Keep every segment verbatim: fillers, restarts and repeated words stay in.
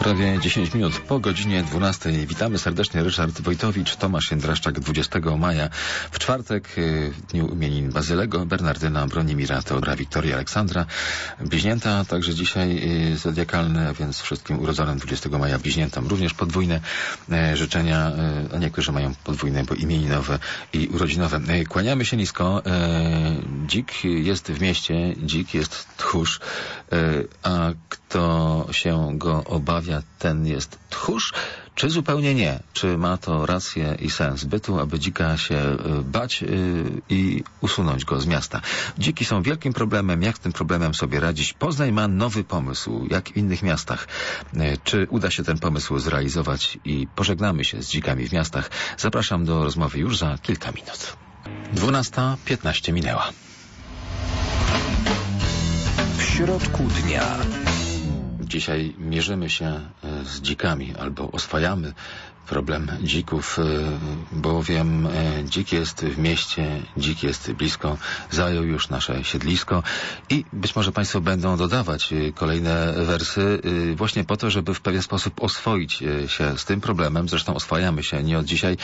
Prawie dziesięć minut po godzinie dwunastej. Witamy serdecznie. Ryszard Wojtowicz, Tomasz Jędraszczak. dwudziestego maja w czwartek, w dniu imienin Bazylego, Bernardyna, Bronimira, Teodora, Wiktoria, Aleksandra, bliźnięta, także dzisiaj zodiakalne, a więc wszystkim urodzonym dwudziestego maja bliźniętom również podwójne życzenia, a niektórzy mają podwójne, bo imieninowe i urodzinowe. Kłaniamy się nisko. Dzik jest w mieście, dzik jest tchórz, a kto się go obawia, ten jest tchórz, czy zupełnie nie? Czy ma to rację i sens bytu, aby dzika się bać i usunąć go z miasta? Dziki są wielkim problemem. Jak z tym problemem sobie radzić? Poznań ma nowy pomysł, jak w innych miastach. Czy uda się ten pomysł zrealizować i pożegnamy się z dzikami w miastach? Zapraszam do rozmowy już za kilka minut. dwunasta piętnaście minęła. W środku dnia. Dzisiaj mierzymy się z dzikami albo oswajamy problem dzików, bowiem dzik jest w mieście, dzik jest blisko, zajął już nasze siedlisko i być może Państwo będą dodawać kolejne wersy właśnie po to, żeby w pewien sposób oswoić się z tym problemem. Zresztą oswajamy się nie od dzisiaj,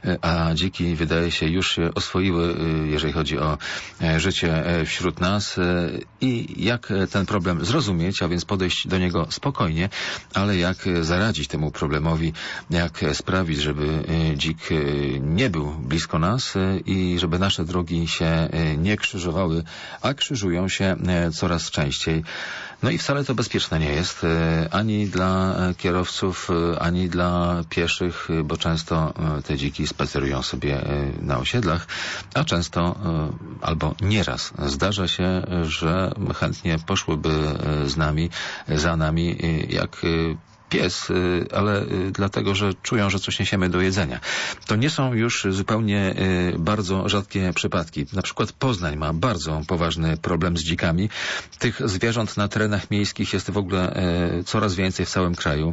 a dziki, wydaje się, już się oswoiły, jeżeli chodzi o życie wśród nas i jak ten problem zrozumieć, a więc podejść do niego spokojnie, ale jak zaradzić temu problemowi, jak sprawić, żeby dzik nie był blisko nas i żeby nasze drogi się nie krzyżowały, a krzyżują się coraz częściej. No i wcale to bezpieczne nie jest ani dla kierowców, ani dla pieszych, bo często te dziki spacerują sobie na osiedlach, a często albo nieraz zdarza się, że chętnie poszłyby z nami, za nami, jak pies, ale dlatego, że czują, że coś niesiemy do jedzenia. To nie są już zupełnie bardzo rzadkie przypadki. Na przykład Poznań ma bardzo poważny problem z dzikami. Tych zwierząt na terenach miejskich jest w ogóle coraz więcej w całym kraju.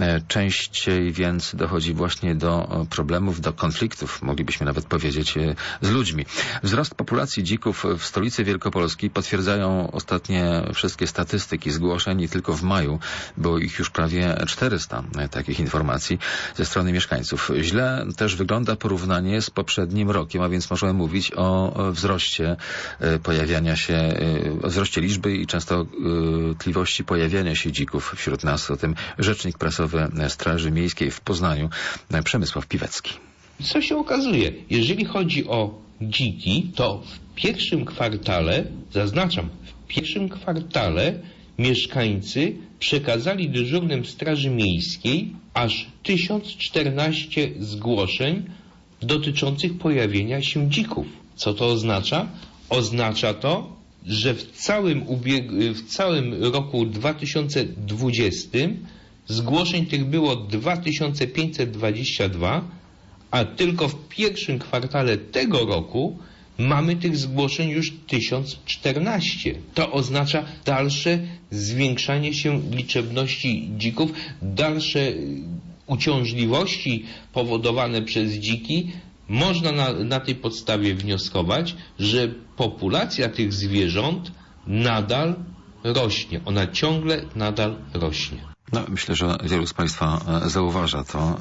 Częściej więc dochodzi właśnie do problemów, do konfliktów, moglibyśmy nawet powiedzieć, z ludźmi. Wzrost populacji dzików w stolicy Wielkopolski potwierdzają ostatnie wszystkie statystyki zgłoszeń i tylko w maju było ich już prawie czterysta takich informacji ze strony mieszkańców. Źle też wygląda porównanie z poprzednim rokiem, a więc możemy mówić o wzroście pojawiania się, o wzroście liczby i częstotliwości pojawiania się dzików wśród nas. O tym rzecznik prasowy Straży Miejskiej w Poznaniu, Przemysław Piwecki. Co się okazuje? Jeżeli chodzi o dziki, to w pierwszym kwartale, zaznaczam, w pierwszym kwartale mieszkańcy przekazali dyżurnym Straży Miejskiej aż tysiąc czternaście zgłoszeń dotyczących pojawienia się dzików. Co to oznacza? Oznacza to, że w całym, ubieg- w całym roku dwa tysiące dwudziestym zgłoszeń tych było dwa tysiące pięćset dwadzieścia dwa, a tylko w pierwszym kwartale tego roku mamy tych zgłoszeń już tysiąc czternaście. To oznacza dalsze zwiększanie się liczebności dzików, dalsze uciążliwości powodowane przez dziki. Można na, na tej podstawie wnioskować, że populacja tych zwierząt nadal rośnie. Ona ciągle nadal rośnie. No, myślę, że wielu z Państwa zauważa to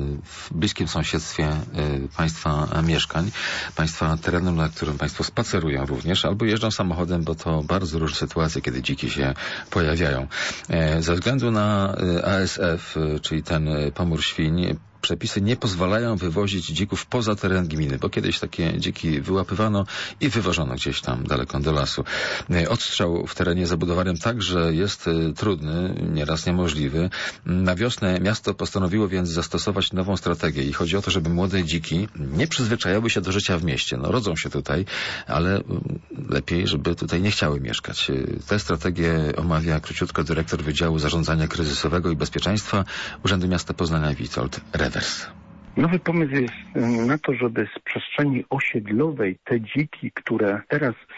w bliskim sąsiedztwie Państwa mieszkań, Państwa terenu, na którym Państwo spacerują również, albo jeżdżą samochodem, bo to bardzo różne sytuacje, kiedy dziki się pojawiają. Ze względu na A S F, czyli ten pomór świń, przepisy nie pozwalają wywozić dzików poza teren gminy, bo kiedyś takie dziki wyłapywano i wywożono gdzieś tam daleko do lasu. Odstrzał w terenie zabudowanym także jest trudny, nieraz niemożliwy. Na wiosnę miasto postanowiło więc zastosować nową strategię i chodzi o to, żeby młode dziki nie przyzwyczajały się do życia w mieście. No, rodzą się tutaj, ale lepiej, żeby tutaj nie chciały mieszkać. Tę strategię omawia króciutko dyrektor Wydziału Zarządzania Kryzysowego i Bezpieczeństwa Urzędu Miasta Poznania Witold Rewers. Nowy pomysł jest na to, żeby z przestrzeni osiedlowej te dziki, które teraz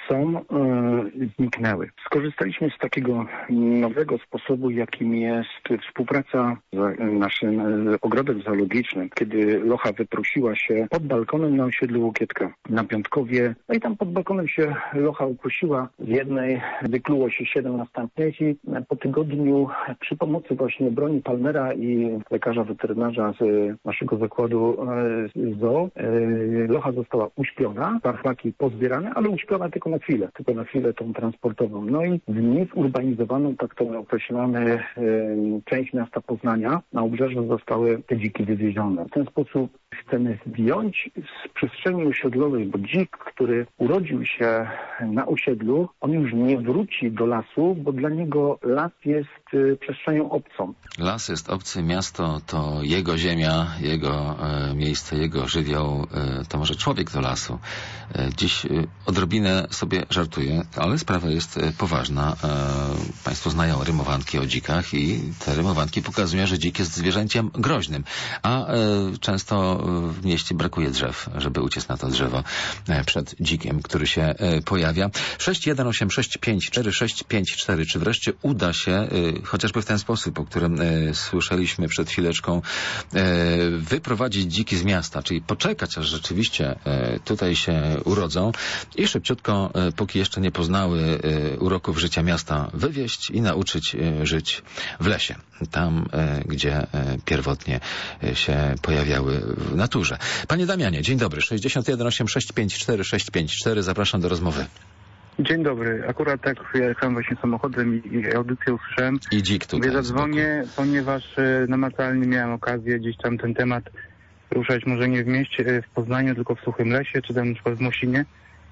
są, yy, zniknęły. Skorzystaliśmy z takiego nowego sposobu, jakim jest współpraca z naszym ogrodem zoologicznym, kiedy locha wyprosiła się pod balkonem na osiedlu Łokietka na Piątkowie. No i tam pod balkonem się locha uprosiła. Z jednej wykluło się siedem następnych i po tygodniu przy pomocy właśnie broni Palmera i lekarza weterynarza z naszego zakładu zoo locha została uśpiona, warchlaki pozbierane, ale uśpiona tylko na chwilę, tylko na chwilę tą transportową. No i w niezurbanizowaną, tak to określamy, część miasta Poznania na obrzeżu zostały te dziki wywiezione. W ten sposób chcemy zdjąć z przestrzeni osiedlowej, bo dzik, który urodził się na osiedlu, on już nie wróci do lasu, bo dla niego las jest przestrzenią obcą. Las jest obcy, miasto to jego ziemia, jego e, miejsce, jego żywioł, e, to może człowiek do lasu. E, dziś e, odrobinę sobie żartuję, ale sprawa jest e, poważna. E, państwo znają rymowanki o dzikach i te rymowanki pokazują, że dzik jest zwierzęciem groźnym, a e, często w mieście brakuje drzew, żeby uciec na to drzewo e, przed dzikiem, który się e, pojawia. sześć jeden osiem sześć pięć cztery sześć pięć cztery. Czy wreszcie uda się e, chociażby w ten sposób, o którym e, słyszeliśmy przed chwileczką, e, wyprowadzić dziki z miasta, czyli poczekać, aż rzeczywiście e, tutaj się urodzą i szybciutko, e, póki jeszcze nie poznały e, uroków życia miasta, wywieźć i nauczyć e, żyć w lesie, tam, e, gdzie e, pierwotnie e, się pojawiały w naturze. Panie Damianie, dzień dobry. sześć jeden osiem sześć pięć cztery sześć pięć cztery. Zapraszam do rozmowy. Dzień dobry. Akurat tak ja jechałem właśnie samochodem i, i audycję usłyszałem. I dzik tutaj. Mówię, zadzwonię, ponieważ y, namacalnie miałem okazję gdzieś tam ten temat ruszać, może nie w mieście, y, w Poznaniu, tylko w Suchym Lesie, czy tam na przykład w Mosinie,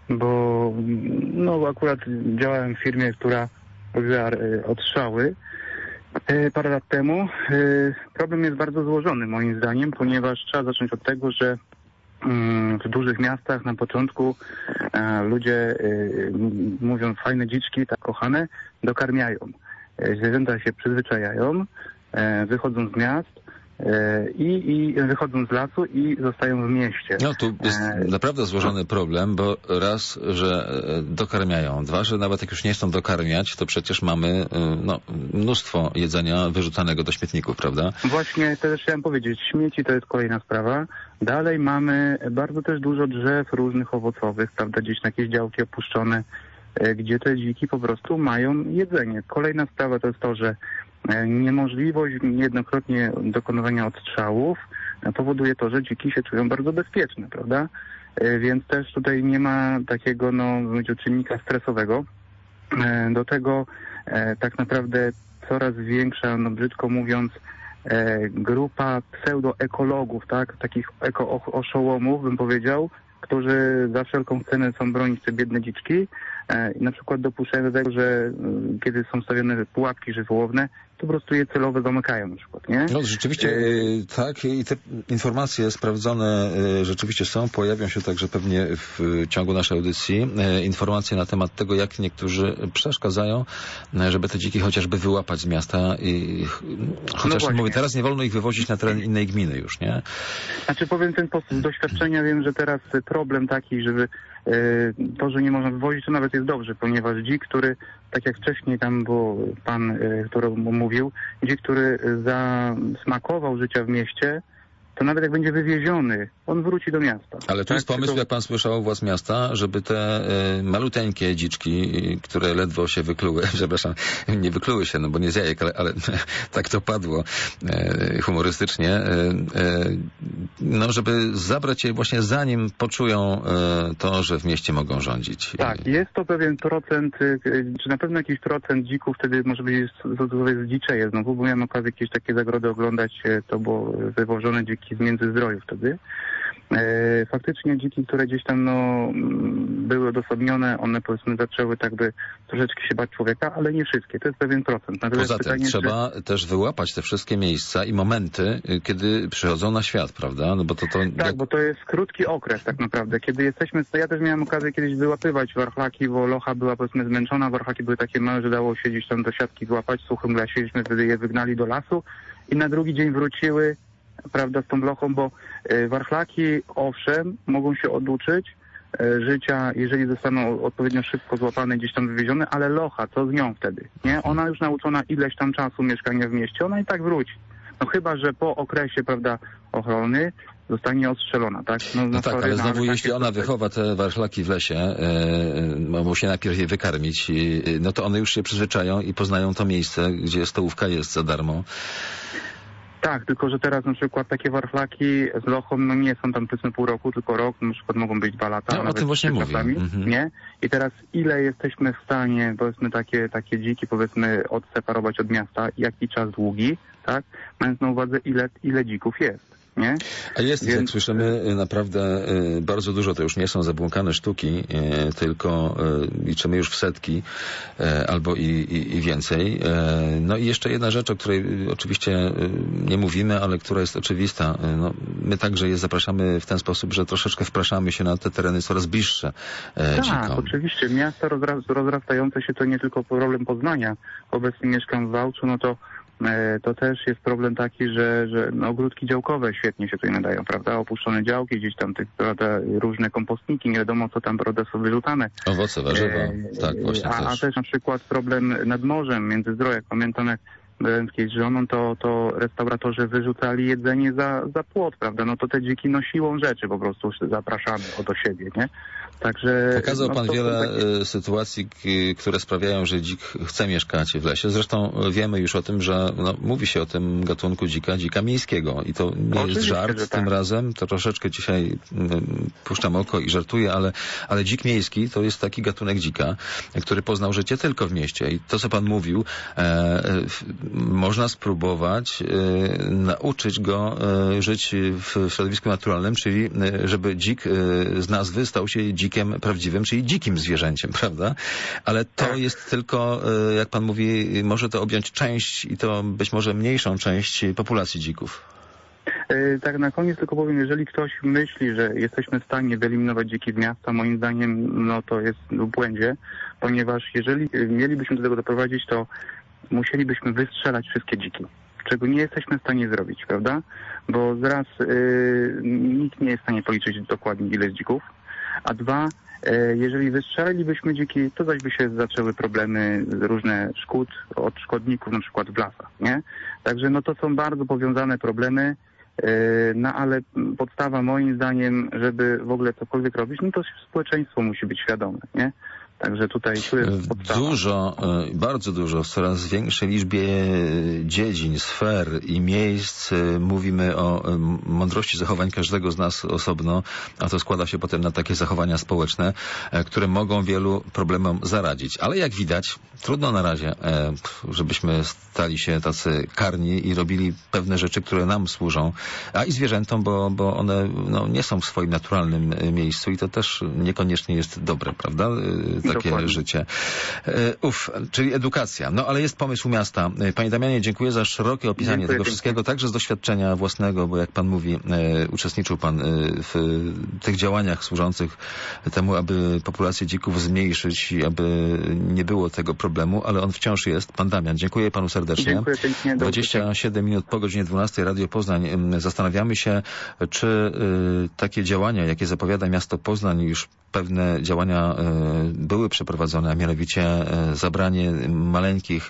bo no akurat działałem w firmie, która robiła y, odstrzały y, parę lat temu. Y, problem jest bardzo złożony moim zdaniem, ponieważ trzeba zacząć od tego, że w dużych miastach na początku e, ludzie, e, mówiąc fajne dziczki, tak kochane, dokarmiają. E, zwierzęta się przyzwyczajają, e, wychodzą z miast e, i, i wychodzą z lasu i zostają w mieście. No tu jest e, naprawdę złożony problem, bo raz, że dokarmiają, dwa, że nawet jak już nie chcą dokarmiać, to przecież mamy no, mnóstwo jedzenia wyrzucanego do śmietników, prawda? Właśnie też chciałem powiedzieć, śmieci to jest kolejna sprawa. Dalej mamy bardzo też dużo drzew różnych owocowych, prawda, gdzieś na jakieś działki opuszczone, gdzie te dziki po prostu mają jedzenie. Kolejna sprawa to jest to, że niemożliwość niejednokrotnie dokonywania odstrzałów powoduje to, że dziki się czują bardzo bezpieczne, prawda? Więc też tutaj nie ma takiego, no, czynnika stresowego. Do tego tak naprawdę coraz większa, no brzydko mówiąc, grupa pseudoekologów, tak, takich eko-oszołomów, bym powiedział, którzy za wszelką cenę chcą bronić te biedne dziczki. I na przykład dopuszczają do tego, że kiedy są stawiane pułapki żywiołowe, to po prostu je celowo zamykają na przykład, nie? No rzeczywiście yy, tak i te informacje sprawdzone yy, rzeczywiście są, pojawią się także pewnie w ciągu naszej audycji yy, informacje na temat tego, jak niektórzy przeszkadzają, yy, żeby te dziki chociażby wyłapać z miasta i yy, chociaż no mówię, teraz nie wolno ich wywozić na teren innej gminy już, nie? Znaczy powiem w ten sposób, z doświadczenia wiem, że teraz problem taki, żeby to, że nie można wywozić, to nawet jest dobrze, ponieważ dzik, który, tak jak wcześniej tam był pan, który mówił, dzik, który zasmakował życia w mieście, to nawet jak będzie wywieziony, on wróci do miasta. Ale tu tak? jest pomysł, Tylko... jak pan słyszał, władz miasta, żeby te y, maluteńkie dziczki, y, które ledwo się wykluły, przepraszam, nie wykluły się, no bo nie z jajek, ale, ale tak to padło y, humorystycznie, y, y, no żeby zabrać je właśnie zanim poczują y, to, że w mieście mogą rządzić. Tak, jest to pewien procent, y, czy na pewno jakiś procent dzików wtedy może być zdziczeje znowu, bo miałem okazję jakieś takie zagrody oglądać, to było wywożone dziki z Międzyzdroju wtedy. Faktycznie dziki, które gdzieś tam no, były odosobnione, one powiedzmy zaczęły tak by troszeczkę się bać człowieka, ale nie wszystkie. To jest pewien procent. Natomiast Poza tym pytanie, trzeba czy... też wyłapać te wszystkie miejsca i momenty, kiedy przychodzą na świat, prawda? No bo to, to Tak, jak... bo to jest krótki okres tak naprawdę. Kiedy jesteśmy, ja też miałem okazję kiedyś wyłapywać warchlaki, bo locha była powiedzmy zmęczona, warchlaki były takie małe, że dało się gdzieś tam do siatki złapać w suchym lesie, żeśmy wtedy je wygnali do lasu i na drugi dzień wróciły, prawda, z tą lochą, bo y, warchlaki owszem mogą się oduczyć, życia, jeżeli zostaną odpowiednio szybko złapane, gdzieś tam wywiezione, ale locha, co z nią wtedy? Nie? Ona już nauczona ileś tam czasu mieszkania w mieście, ona i tak wróci. No chyba, że po okresie, prawda, ochrony zostanie ostrzelona, tak? No, no tak, ale znowu jeśli ona wychowa te warchlaki w lesie, e, musi najpierw je wykarmić, i, no to one już się przyzwyczają i poznają to miejsce, gdzie stołówka jest za darmo. Tak, tylko że teraz na przykład takie warchlaki z lochą, no nie są tam powiedzmy pół roku, tylko rok, na przykład mogą być dwa lata. No, o tym właśnie mówię. Mm-hmm. Nie? I teraz ile jesteśmy w stanie, powiedzmy takie, takie dziki, powiedzmy odseparować od miasta, jaki czas długi, tak? Mając na uwadze ile, ile dzików jest. Nie? A jest, Więc... jak słyszymy, naprawdę bardzo dużo, to już nie są zabłąkane sztuki, tylko liczymy już w setki albo i, i, i więcej. No i jeszcze jedna rzecz, o której oczywiście nie mówimy, ale która jest oczywista. No, my także je zapraszamy w ten sposób, że troszeczkę wpraszamy się na te tereny coraz bliższe dzikom. Tak, oczywiście. Miasta rozrastające się to nie tylko problem Poznania. Obecnie mieszkam w Wałczu, no to to też jest problem taki, że, że no, ogródki działkowe świetnie się tutaj nadają, prawda? Opuszczone działki, gdzieś tam tych, prawda, różne kompostniki, nie wiadomo co tam, prawda, są wyrzucane. Owoce, warzywa, e, tak, właśnie a, też. A też na przykład problem nad morzem, Międzyzdroje. Jak pamiętam, jak byłem kiedyś z żoną, to, to restauratorzy wyrzucali jedzenie za, za płot, prawda? No to te dziki no siłą rzeczy po prostu zapraszamy do siebie, nie? Także, Pokazał no, pan to wiele takie... sytuacji, które sprawiają, że dzik chce mieszkać w lesie. Zresztą wiemy już o tym, że no, mówi się o tym gatunku dzika, dzika miejskiego. I to nie Oczywiście, jest żart tym tak. razem. To troszeczkę dzisiaj mm, puszczam oko i żartuję, ale, ale dzik miejski to jest taki gatunek dzika, który poznał życie tylko w mieście. I to, co pan mówił, e, e, można spróbować e, nauczyć go e, żyć w środowisku naturalnym, czyli e, żeby dzik e, z nazwy stał się dzikiem prawdziwym, czyli dzikim zwierzęciem, prawda? Ale to jest tylko, jak pan mówi, może to objąć część i to być może mniejszą część populacji dzików. Tak na koniec tylko powiem, jeżeli ktoś myśli, że jesteśmy w stanie wyeliminować dziki z miasta, moim zdaniem no to jest w błędzie, ponieważ jeżeli mielibyśmy do tego doprowadzić, to musielibyśmy wystrzelać wszystkie dziki, czego nie jesteśmy w stanie zrobić, prawda? Bo zaraz yy, nikt nie jest w stanie policzyć dokładnie ile jest dzików, a dwa, jeżeli wystrzelilibyśmy dziki, to zaś by się zaczęły problemy, różne szkód od szkodników, na przykład w lasach, nie? Także no to są bardzo powiązane problemy, no ale podstawa moim zdaniem, żeby w ogóle cokolwiek robić, no to społeczeństwo musi być świadome, nie? Także tutaj tu jest podstawa. Dużo, bardzo dużo, w coraz większej liczbie dziedzin, sfer i miejsc mówimy o mądrości zachowań każdego z nas osobno, a to składa się potem na takie zachowania społeczne, które mogą wielu problemom zaradzić. Ale jak widać, trudno na razie, żebyśmy stali się tacy karni i robili pewne rzeczy, które nam służą, a i zwierzętom, bo, bo one no, nie są w swoim naturalnym miejscu i to też niekoniecznie jest dobre, prawda? Takie Dokładnie. życie. Uf, czyli edukacja. No ale jest pomysł miasta. Panie Damianie, dziękuję za szerokie opisanie dziękuję, tego wszystkiego, dziękuję. Także z doświadczenia własnego, bo jak pan mówi, e, uczestniczył pan e, w tych działaniach służących temu, aby populację dzików zmniejszyć i aby nie było tego problemu, ale on wciąż jest. Pan Damian, dziękuję panu serdecznie. Dziękuję pięknie. dwadzieścia siedem minut po godzinie dwunastej, Radio Poznań. Zastanawiamy się, czy y, takie działania, jakie zapowiada miasto Poznań, już pewne działania y, były przeprowadzone, a mianowicie y, zabranie maleńkich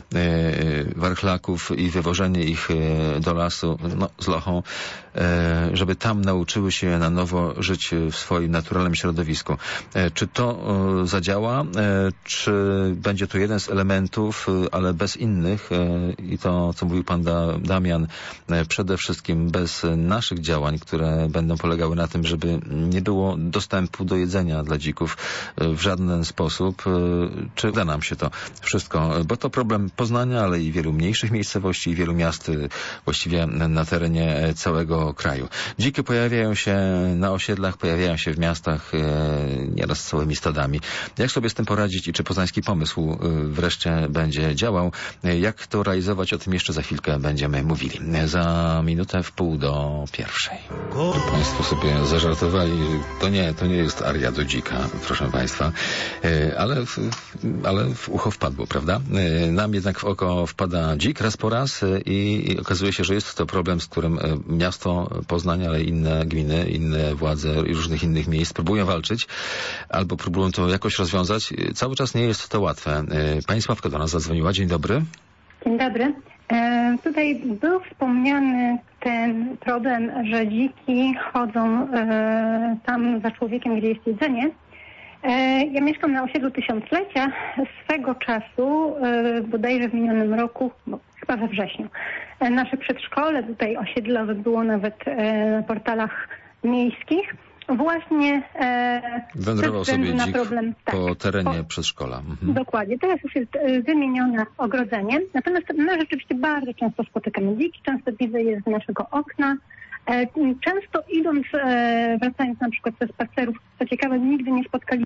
y, warchlaków i wywożenie ich y, do lasu no, z lochą, y, żeby tam nauczyły się na nowo żyć w swoim naturalnym środowisku. Y, czy to y, zadziała? Y, czy będzie to jeden z elementów, y, ale bez innych? Y, I to, co mówił pan da, Damian, y, przede wszystkim bez naszych działań, które będą polegały na tym, żeby nie było dostępu do jedzenia dla dzików w żaden sposób. Czy uda nam się to wszystko? Bo to problem Poznania, ale i wielu mniejszych miejscowości i wielu miast właściwie na terenie całego kraju. Dziki pojawiają się na osiedlach, pojawiają się w miastach nieraz całymi stadami. Jak sobie z tym poradzić i czy poznański pomysł wreszcie będzie działał? Jak to realizować? O tym jeszcze za chwilkę będziemy mówili. Za minutę w pół do pierwszej. Państwo sobie zażartowali. To nie, to nie jest aria do dzika, proszę państwa. Ale w, ale w ucho wpadło, prawda? Nam jednak w oko wpada dzik raz po raz i, i okazuje się, że jest to problem, z którym miasto Poznań, ale inne gminy, inne władze i różnych innych miejsc próbują walczyć albo próbują to jakoś rozwiązać. Cały czas nie jest to łatwe. Pani Sławka do nas zadzwoniła. Dzień dobry. Dzień dobry. E, tutaj był wspomniany ten problem, że dziki chodzą e, tam za człowiekiem, gdzie jest jedzenie. E, ja mieszkam na osiedlu Tysiąclecia. Swego czasu, e, bodajże w minionym roku, bo chyba we wrześniu, e, nasze przedszkole tutaj osiedlowe było nawet e, na portalach miejskich. Właśnie e, wędrował sobie na dzik problem, tak, po terenie po, przedszkola. Mhm. Dokładnie. Teraz już jest e, wymienione ogrodzenie. Natomiast my rzeczywiście bardzo często spotykamy dziki. Często widzę je z naszego okna. E, często idąc, e, wracając na przykład ze spacerów, co ciekawe, nigdy nie spotkali.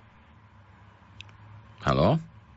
Halo?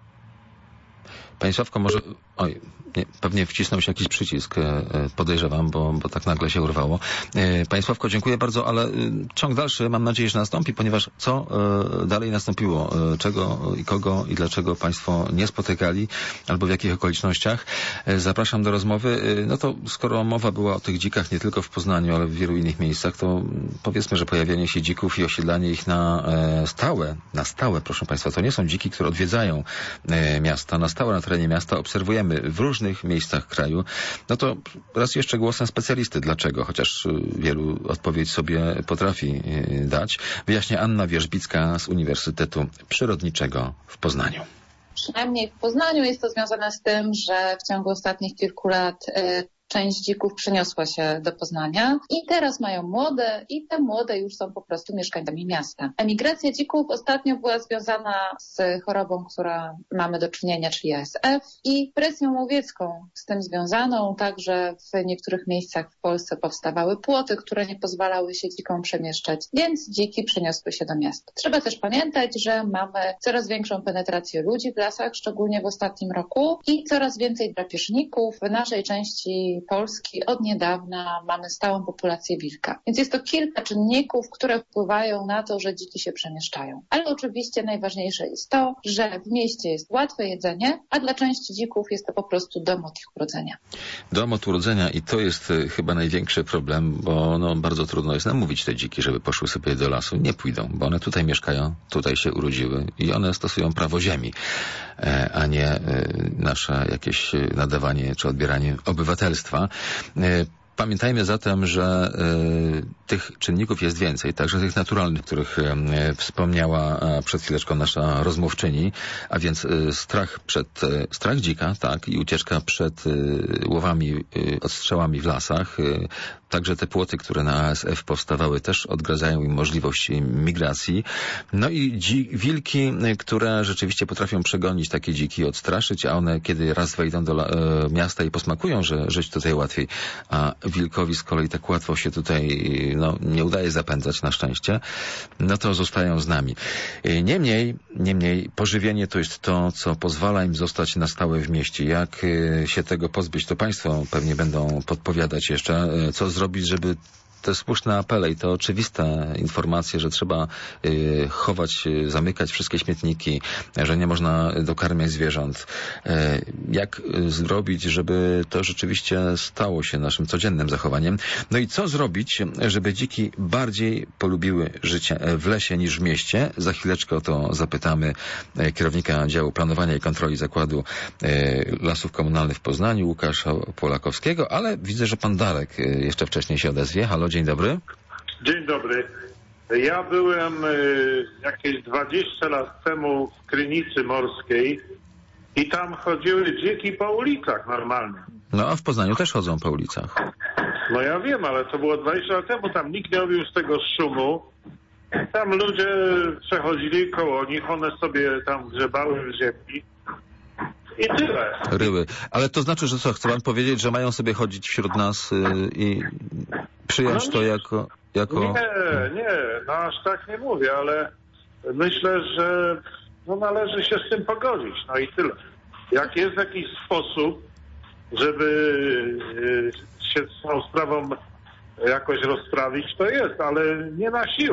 Pani Sławko, może... Oj, nie, pewnie wcisnął się jakiś przycisk, podejrzewam, bo, bo tak nagle się urwało. Pani Sławko, dziękuję bardzo, ale ciąg dalszy mam nadzieję, że nastąpi, ponieważ co dalej nastąpiło? Czego i kogo i dlaczego Państwo nie spotykali, albo w jakich okolicznościach? Zapraszam do rozmowy. No to skoro mowa była o tych dzikach nie tylko w Poznaniu, ale w wielu innych miejscach, to powiedzmy, że pojawienie się dzików i osiedlanie ich na stałe, na stałe, proszę Państwa, to nie są dziki, które odwiedzają miasta, na stałe na terenie miasta obserwujemy w różnych miejscach kraju, no to raz jeszcze głosem specjalisty. Dlaczego? Chociaż wielu odpowiedź sobie potrafi dać. Wyjaśnia Anna Wierzbicka z Uniwersytetu Przyrodniczego w Poznaniu. Przynajmniej w Poznaniu jest to związane z tym, że w ciągu ostatnich kilku lat część dzików przeniosła się do Poznania i teraz mają młode i te młode już są po prostu mieszkańcami miasta. Emigracja dzików ostatnio była związana z chorobą, która mamy do czynienia, czyli A S F i presją łowiecką z tym związaną. Także w niektórych miejscach w Polsce powstawały płoty, które nie pozwalały się dzikom przemieszczać, więc dziki przeniosły się do miasta. Trzeba też pamiętać, że mamy coraz większą penetrację ludzi w lasach, szczególnie w ostatnim roku i coraz więcej drapieżników. W naszej części Polski od niedawna mamy stałą populację wilka. Więc jest to kilka czynników, które wpływają na to, że dziki się przemieszczają. Ale oczywiście najważniejsze jest to, że w mieście jest łatwe jedzenie, a dla części dzików jest to po prostu dom od ich urodzenia. Dom od urodzenia i to jest chyba największy problem, bo no, bardzo trudno jest namówić te dziki, żeby poszły sobie do lasu. Nie pójdą, bo one tutaj mieszkają, tutaj się urodziły i one stosują prawo ziemi, a nie nasze jakieś nadawanie czy odbieranie obywatelstwa. Pamiętajmy zatem, że y, tych czynników jest więcej, także tych naturalnych, których y, wspomniała przed chwileczką nasza rozmówczyni, a więc y, strach przed, y, strach dzika, tak, i ucieczka przed y, łowami, y, odstrzałami w lasach. Y, także te płoty, które na A S F powstawały, też odgradzają im możliwość migracji. No i dzi- wilki, y, które rzeczywiście potrafią przegonić takie dziki, odstraszyć, a one kiedy raz wejdą do la- y, miasta i posmakują, że żyć tutaj łatwiej, a wilkowi z kolei tak łatwo się tutaj no, nie udaje zapędzać na szczęście, no to zostają z nami. Niemniej, niemniej pożywienie to jest to, co pozwala im zostać na stałe w mieście. Jak się tego pozbyć, to Państwo pewnie będą podpowiadać jeszcze, co zrobić, żeby te słuszne apele i to oczywiste informacje, że trzeba y, chować, y, zamykać wszystkie śmietniki, że nie można dokarmiać zwierząt. Y, jak y, zrobić, żeby to rzeczywiście stało się naszym codziennym zachowaniem? No i co zrobić, żeby dziki bardziej polubiły życie w lesie niż w mieście? Za chwileczkę o to zapytamy y, kierownika działu planowania i kontroli Zakładu y, Lasów Komunalnych w Poznaniu, Łukasza Polakowskiego, ale widzę, że pan Darek y, jeszcze wcześniej się odezwie. Halo, dzień dobry. Dzień dobry. Ja byłem y, jakieś dwadzieścia lat temu w Krynicy Morskiej i tam chodziły dziki po ulicach normalnie. No a w Poznaniu też chodzą po ulicach. No ja wiem, ale to było dwadzieścia lat temu, tam nikt nie robił z tego szumu. Tam ludzie przechodzili koło nich, one sobie tam grzebały w ziemi. I tyle. Ryły. Ale to znaczy, że co? Chce pan powiedzieć, że mają sobie chodzić wśród nas y, i przyjąć no to jako... jako... Nie, nie, no aż tak nie mówię, ale myślę, że no należy się z tym pogodzić. No i tyle. Jak jest jakiś sposób, żeby y, się z tą sprawą jakoś rozprawić, to jest, ale nie na siłę.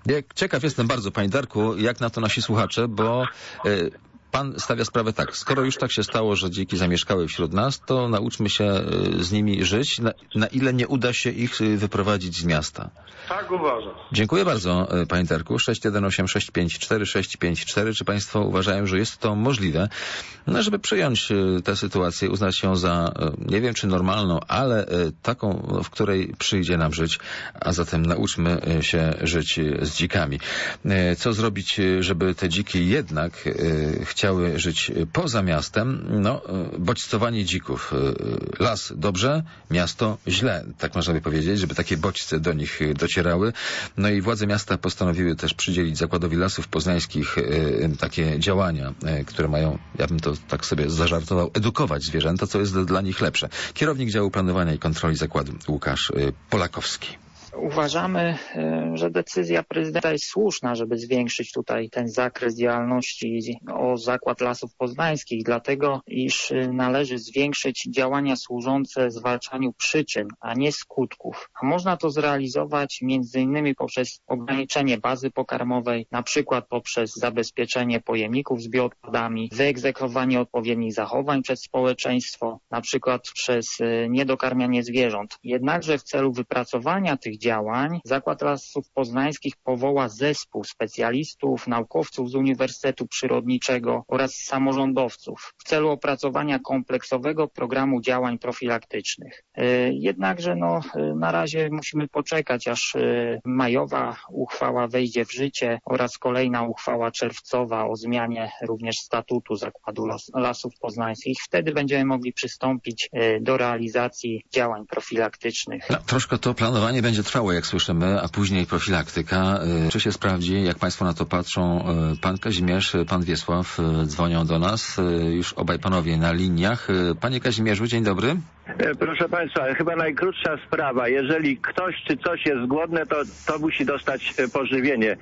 Ja ciekaw jestem bardzo, panie Darku, jak na to nasi słuchacze, bo y, pan stawia sprawę tak, skoro już tak się stało, że dziki zamieszkały wśród nas, to nauczmy się y, z nimi żyć, na, na ile nie uda się ich y, wyprowadzić z miasta. Tak uważam. Dziękuję bardzo, y, panie Darku. sześć jeden osiem sześć pięć cztery sześć pięć cztery. Czy państwo uważają, że jest to możliwe, no, żeby przyjąć y, tę sytuację, uznać ją za, y, nie wiem czy normalną, ale y, taką, w której przyjdzie nam żyć, a zatem nauczmy y, się żyć y, z dzikami. Y, co zrobić, y, żeby te dziki jednak y, chciały żyć poza miastem? No, y, bodźcowanie dzików. Y, las dobrze, miasto źle, tak można by powiedzieć, żeby takie bodźce do nich y, docierały. No i władze miasta postanowiły też przydzielić Zakładowi Lasów Poznańskich y, takie działania, y, które mają, ja bym to tak sobie zażartował, edukować zwierzęta, co jest dla nich lepsze. Kierownik działu planowania i kontroli zakładu Łukasz y, Polakowski. Uważamy, że decyzja prezydenta jest słuszna, żeby zwiększyć tutaj ten zakres działalności o Zakład Lasów Poznańskich, dlatego iż należy zwiększyć działania służące zwalczaniu przyczyn, a nie skutków. A można to zrealizować między innymi poprzez ograniczenie bazy pokarmowej, na przykład poprzez zabezpieczenie pojemników z bioodpadami, wyegzekwowanie odpowiednich zachowań przez społeczeństwo, na przykład przez niedokarmianie zwierząt. Jednakże w celu wypracowania tych działań Zakład Lasów Poznańskich powoła zespół specjalistów, naukowców z Uniwersytetu Przyrodniczego oraz samorządowców w celu opracowania kompleksowego programu działań profilaktycznych. Jednakże no, na razie musimy poczekać, aż majowa uchwała wejdzie w życie oraz kolejna uchwała czerwcowa o zmianie również statutu Zakładu Lasów Poznańskich. Wtedy będziemy mogli przystąpić do realizacji działań profilaktycznych. No, troszkę to planowanie będzie trwało, jak słyszymy, a później profilaktyka. Czy się sprawdzi, jak państwo na to patrzą? Pan Kazimierz, pan Wiesław dzwonią do nas. Już obaj panowie na liniach. Panie Kazimierzu, dzień dobry. Proszę państwa, chyba najkrótsza sprawa. Jeżeli ktoś czy coś jest głodne, to, to musi dostać pożywienie.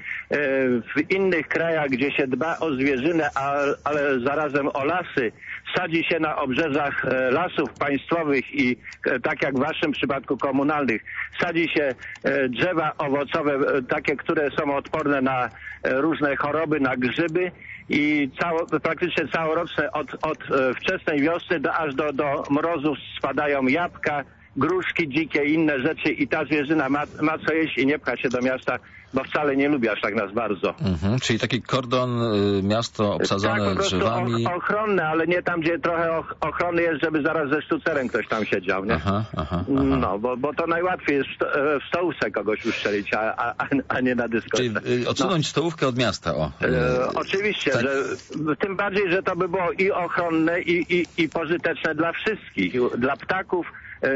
W innych krajach, gdzie się dba o zwierzynę, ale zarazem o lasy, sadzi się na obrzeżach lasów państwowych i tak jak w waszym przypadku komunalnych, sadzi się drzewa owocowe, takie, które są odporne na różne choroby, na grzyby i cało, praktycznie całoroczne od, od wczesnej wiosny do, aż do, do mrozów spadają jabłka, gruszki dzikie i inne rzeczy i ta zwierzyna ma, ma co jeść i nie pcha się do miasta, bo wcale nie lubi aż tak nas bardzo. Mhm, czyli taki kordon, y, miasto obsadzone tak, po drzewami. Och, ochronne, ale nie tam, gdzie trochę och, ochrony jest, żeby zaraz ze sztucerem ktoś tam siedział, nie? Aha, aha, aha. No, bo, bo to najłatwiej jest w, sto, w stołówce kogoś uszczelić, a, a, a nie na dyskotece. Czyli y, odsunąć no. stołówkę od miasta, o. Y, e, oczywiście, tak. że tym bardziej, że to by było i ochronne, i, i, i pożyteczne dla wszystkich, dla ptaków,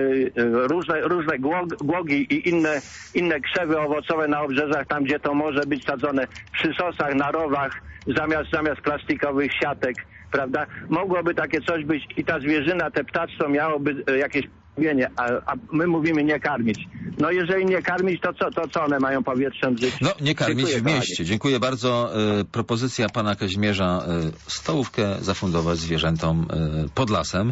różne, różne głogi i inne, inne krzewy owocowe na obrzeżach, tam gdzie to może być sadzone przy sosach, na rowach, zamiast, zamiast plastikowych siatek, prawda? Mogłoby takie coś być i ta zwierzyna, te ptactwo miałoby jakieś pożywienie, a, a my mówimy nie karmić. No jeżeli nie karmić, to co, to co one mają powietrzem żyć? No nie karmić Dziękuję, w mieście. Kochani. Dziękuję bardzo. Y, propozycja pana Kazimierza, y, stołówkę zafundować zwierzętom y, pod lasem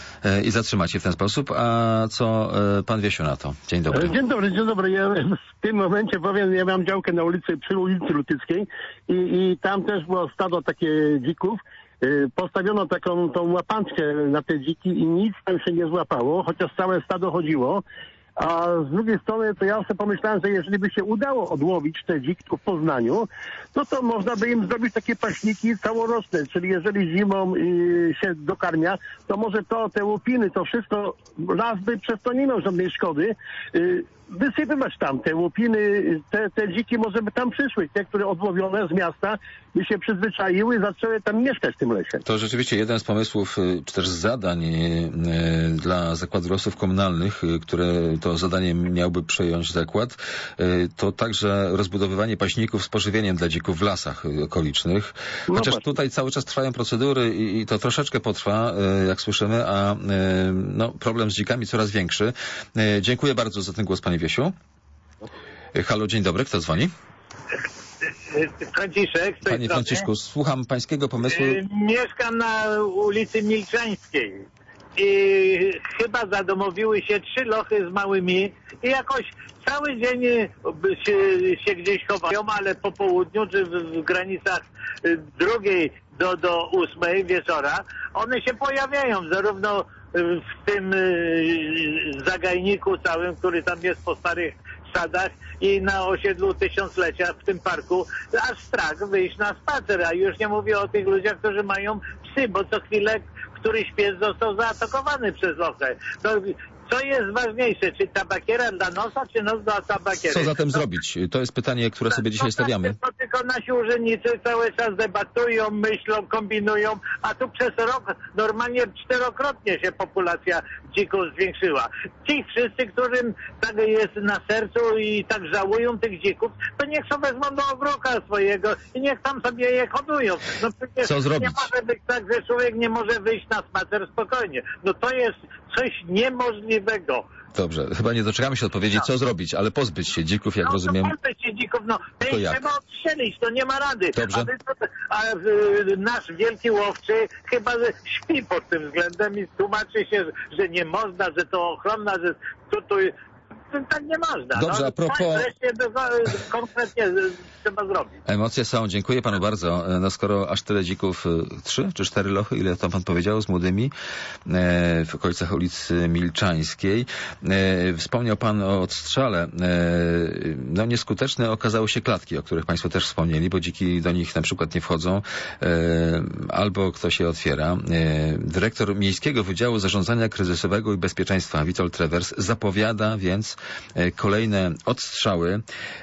i zatrzymać się w ten sposób. A co pan Wiesiu na to? Dzień dobry. Dzień dobry, dzień dobry. Ja w tym momencie powiem, ja mam działkę na ulicy, przy ulicy Lutyckiej i, i tam też było stado takie dzików. Postawiono taką tą łapanczkę na te dziki i nic tam się nie złapało, chociaż całe stado chodziło. A z drugiej strony to ja sobie pomyślałem, że jeżeli by się udało odłowić te dziki tu w Poznaniu, no to można by im zrobić takie paśniki całoroczne, czyli jeżeli zimą y, się dokarmia, to może to, te łupiny, to wszystko, las by przez to nie miał żadnej szkody, y, wysypywać tam te łupiny, te, te dziki może by tam przyszły, te, które odłowione z miasta, by się przyzwyczaiły i zaczęły tam mieszkać w tym lesie. To rzeczywiście jeden z pomysłów, czy też zadań dla Zakładu Lasów Komunalnych, które to zadanie miałby przejąć zakład, to także rozbudowywanie paśników z pożywieniem dla dzików w lasach okolicznych. Chociaż no tutaj cały czas trwają procedury i to troszeczkę potrwa, jak słyszymy, a no, problem z dzikami coraz większy. Dziękuję bardzo za ten głos, panie Wiesiu. Halo, dzień dobry, kto dzwoni? Franciszek. Panie Franciszku, słucham pańskiego pomysłu. Mieszkam na ulicy Milczańskiej. i chyba zadomowiły się trzy lochy z małymi i jakoś cały dzień się, się gdzieś chowają, ale po południu czy w, w granicach drugiej do, do ósmej wieczora one się pojawiają zarówno w tym zagajniku całym, który tam jest po starych sadach i na osiedlu Tysiąclecia w tym parku, aż strach wyjść na spacer, a już nie mówię o tych ludziach, którzy mają psy, bo co chwilę któryś pies został zaatakowany przez lochę. To, co jest ważniejsze, czy tabakiera dla nosa, czy nos dla tabakiery? Co zatem no, zrobić? To jest pytanie, które sobie dzisiaj stawiamy. To tylko nasi urzędnicy cały czas debatują, myślą, kombinują, a tu przez rok normalnie czterokrotnie się populacja dzików zwiększyła. Ci wszyscy, którym tak jest na sercu i tak żałują tych dzików, to niech sobie wezmą do ogródka swojego i niech tam sobie je hodują. No przecież co zrobić? Nie może być tak, że człowiek nie może wyjść na spacer spokojnie. No to jest coś niemożliwego. Dobrze, chyba nie doczekamy się odpowiedzi, co zrobić, ale pozbyć się dzików, jak no, rozumiem. No pozbyć się dzików, no to jak? trzeba odstrzelić, to nie ma rady. Dobrze. A, a y, nasz wielki łowczy chyba śpi pod tym względem i tłumaczy się, że nie można, że to ochronna, że to, to tak nie można. Dobrze, no, a propos... Tak wreszcie to, konkretnie trzeba zrobić. Emocje są, dziękuję panu bardzo. No skoro aż tyle dzików, trzy czy cztery lochy, ile tam pan powiedział, z młodymi, w okolicach ulicy Milczańskiej. Wspomniał pan o odstrzale. No nieskuteczne okazały się klatki, o których państwo też wspomnieli, bo dziki do nich na przykład nie wchodzą, albo ktoś je otwiera. Dyrektor Miejskiego Wydziału Zarządzania Kryzysowego i Bezpieczeństwa Witold Trewers zapowiada więc kolejne odstrzały,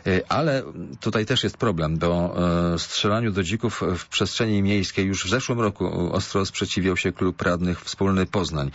ale tutaj też jest problem, bo strzelaniu do dzików w przestrzeni miejskiej już w zeszłym roku ostro sprzeciwiał się Klub Radnych Wspólny Poznań.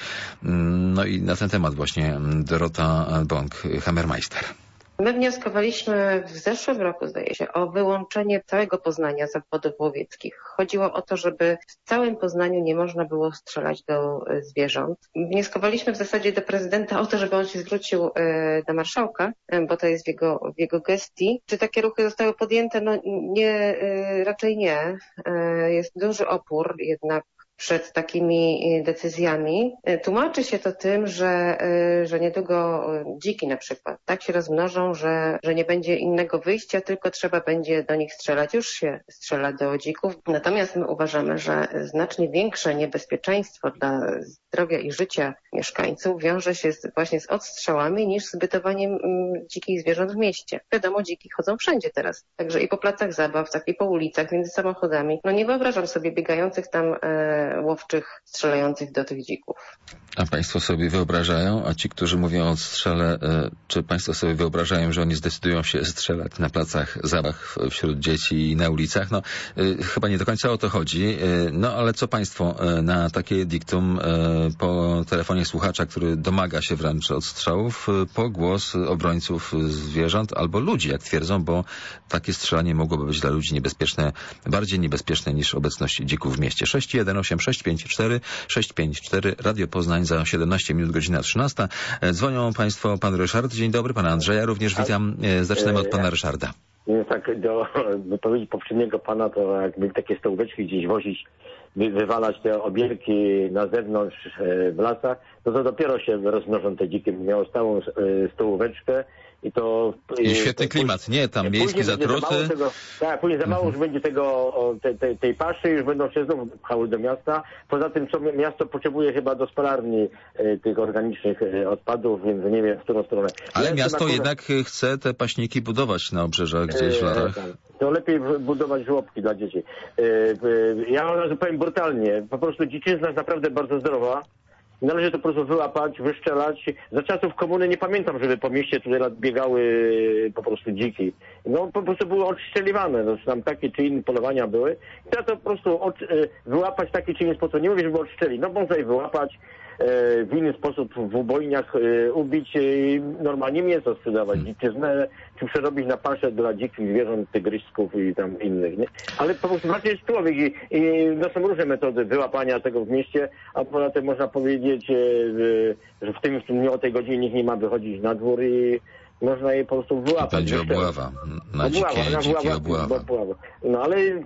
No i na ten temat właśnie Dorota Bąk-Hammermeister. My wnioskowaliśmy w zeszłym roku, zdaje się, o wyłączenie całego Poznania z obwodów łowieckich. Chodziło o to, żeby w całym Poznaniu nie można było strzelać do zwierząt. Wnioskowaliśmy w zasadzie do prezydenta o to, żeby on się zwrócił do marszałka, bo to jest w jego, w jego gestii. Czy takie ruchy zostały podjęte? No nie, raczej nie. Jest duży opór jednak przed takimi decyzjami. Tłumaczy się to tym, że, że niedługo dziki na przykład tak się rozmnożą, że, że nie będzie innego wyjścia, tylko trzeba będzie do nich strzelać. Już się strzela do dzików. Natomiast my uważamy, że znacznie większe niebezpieczeństwo dla zdrowia i życia mieszkańców wiąże się z, właśnie z odstrzałami niż z bytowaniem dzikich zwierząt w mieście. Wiadomo, dziki chodzą wszędzie teraz. Także i po placach zabaw, tak i po ulicach, między samochodami. No nie wyobrażam sobie biegających tam e, łowczych strzelających do tych dzików. A państwo sobie wyobrażają, a ci, którzy mówią o strzele, czy państwo sobie wyobrażają, że oni zdecydują się strzelać na placach zabaw wśród dzieci i na ulicach? No, chyba nie do końca o to chodzi. No, ale co państwo na takie diktum po telefonie słuchacza, który domaga się wręcz odstrzałów, po głos obrońców zwierząt albo ludzi, jak twierdzą, bo takie strzelanie mogłoby być dla ludzi niebezpieczne, bardziej niebezpieczne niż obecność dzików w mieście. sześć jeden osiem sześć pięć cztery sześć pięć cztery Radio Poznań za siedemnaście minut, godzina trzynasta. Dzwonią państwo, pan Ryszard. Dzień dobry, pana Andrzeja również witam. Zaczynamy od pana Ryszarda. Tak, do wypowiedzi poprzedniego pana, to jakby takie stołóweczki gdzieś wozić, wywalać te obielki na zewnątrz w lasach, to to dopiero się rozmnożą te dziki. Miało stałą stołóweczkę i to... I świetny klimat, nie? Tam miejskie zatruty. Tego, tak, później za mało mhm. już będzie tego, te, te, tej paszy, już będą się znowu pchały do miasta. Poza tym, co miasto potrzebuje chyba do spalarni e, tych organicznych e, odpadów, więc nie wiem, w którą stronę. Ale ja miasto na... jednak chce te paśniki budować na obrzeżach gdzieś w lasach. E, to lepiej budować żłobki dla dzieci. E, e, ja od razu powiem brutalnie, po prostu dziczyzna jest naprawdę bardzo zdrowa. Należy to po prostu wyłapać, wyszczelać. Za czasów komuny nie pamiętam, żeby po mieście tutaj biegały po prostu dziki. No po prostu były odstrzeliwane. No, tam takie czy inne polowania były. I trzeba to po prostu od, wyłapać w taki czy inny sposób. Nie mówię, żeby odstrzelić. No można je wyłapać, w inny sposób w ubojniach ubić, normalnie mięso sprzedawać, dziczyznę, czy przerobić na paszę dla dzikich zwierząt, tygrysków i tam innych, nie? Ale po prostu ważny jest człowiek i, i no są różne metody wyłapania tego w mieście, a poza tym można powiedzieć, że w tym dniu o tej godzinie nikt nie ma wychodzić na dwór i można je po prostu wyłapać. Będzie obława na dzikie, dzikie obława. No ale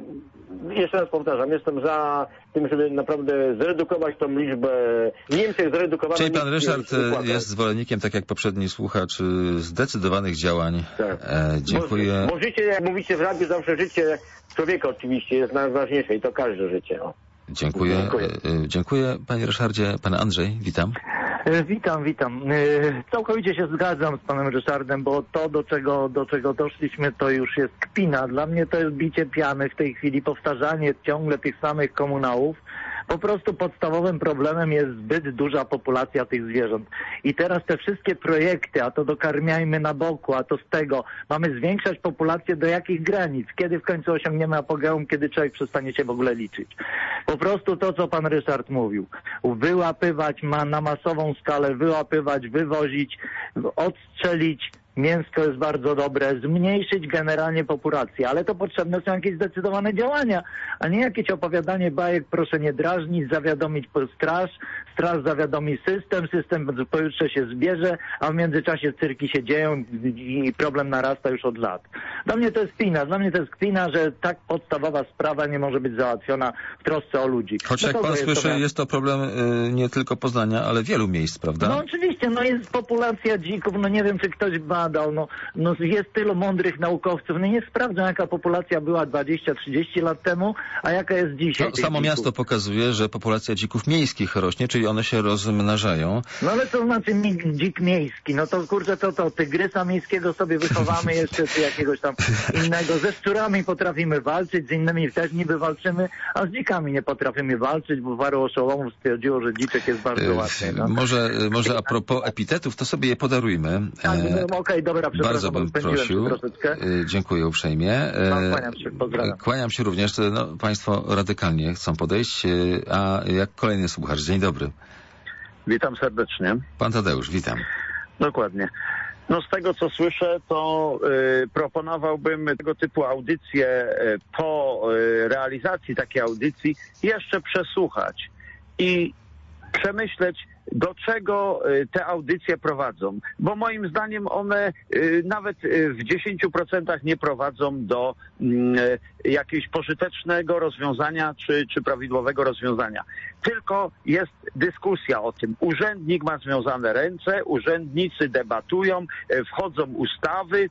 jeszcze raz powtarzam, jestem za tym, żeby naprawdę zredukować tą liczbę. W Niemczech zredukowano... Czyli pan Ryszard jest zwolennikiem, tak jak poprzedni słuchacz, zdecydowanych działań. Tak. E, dziękuję. Bo, bo życie, jak mówicie w radiu, zawsze życie człowieka oczywiście jest najważniejsze i to każde życie. O. Dziękuję. Dziękuję. E, dziękuję panie Ryszardzie. Pan Andrzej, witam. Witam, witam. Całkowicie się zgadzam z panem Ryszardem, bo to, do czego, do czego doszliśmy, to już jest kpina. Dla mnie to jest bicie piany w tej chwili, powtarzanie ciągle tych samych komunałów. Po prostu podstawowym problemem jest zbyt duża populacja tych zwierząt. I teraz te wszystkie projekty, a to dokarmiajmy na boku, a to z tego, mamy zwiększać populację do jakich granic? Kiedy w końcu osiągniemy apogeum, kiedy człowiek przestanie się w ogóle liczyć? Po prostu to, co pan Ryszard mówił. Wyłapywać ma na masową skalę, wyłapywać, wywozić, odstrzelić. Mięsko jest bardzo dobre, zmniejszyć generalnie populację, ale to potrzebne są jakieś zdecydowane działania, a nie jakieś opowiadanie bajek, proszę nie drażnić, zawiadomić straż, straż zawiadomi system, system pojutrze się zbierze, a w międzyczasie cyrki się dzieją i problem narasta już od lat. Dla mnie to jest kpina, dla mnie to jest kpina, że tak podstawowa sprawa nie może być załatwiona w trosce o ludzi. Choć jak pan słyszy, to... jest to problem y, nie tylko Poznania, ale wielu miejsc, prawda? No oczywiście, no jest populacja dzików, no nie wiem, czy ktoś badał, no, no jest tylu mądrych naukowców, no nie sprawdzą, jaka populacja była dwadzieścia trzydzieści lat temu, a jaka jest dzisiaj. No, samo dzików. Miasto pokazuje, że populacja dzików miejskich rośnie, czyli one się rozmnażają. No ale to znaczy dzik miejski, no to kurczę, to to tygrysa miejskiego sobie wychowamy jeszcze, czy jakiegoś tam innego. Ze szczurami potrafimy walczyć, z innymi też niby walczymy, a z dzikami nie potrafimy walczyć, bo paru oszołomów stwierdziło, że dziczek jest bardzo łatwy. No. Może, może a propos epitetów, to sobie je podarujmy. Tak, no, okej, okay, dobra, bardzo bym prosił. Dziękuję uprzejmie. No, kłaniam się, pozdrawiam. Kłaniam się również. No, państwo radykalnie chcą podejść. A jak kolejny słuchacz? Dzień dobry. Witam serdecznie. Pan Tadeusz, witam. Dokładnie. No z tego, co słyszę, to y, proponowałbym tego typu audycje y, po y, realizacji takiej audycji jeszcze przesłuchać i przemyśleć, do czego te audycje prowadzą. Bo moim zdaniem one nawet w dziesięciu procentach nie prowadzą do jakiegoś pożytecznego rozwiązania czy, czy prawidłowego rozwiązania. Tylko jest dyskusja o tym. Urzędnik ma związane ręce, urzędnicy debatują, wchodzą ustawy,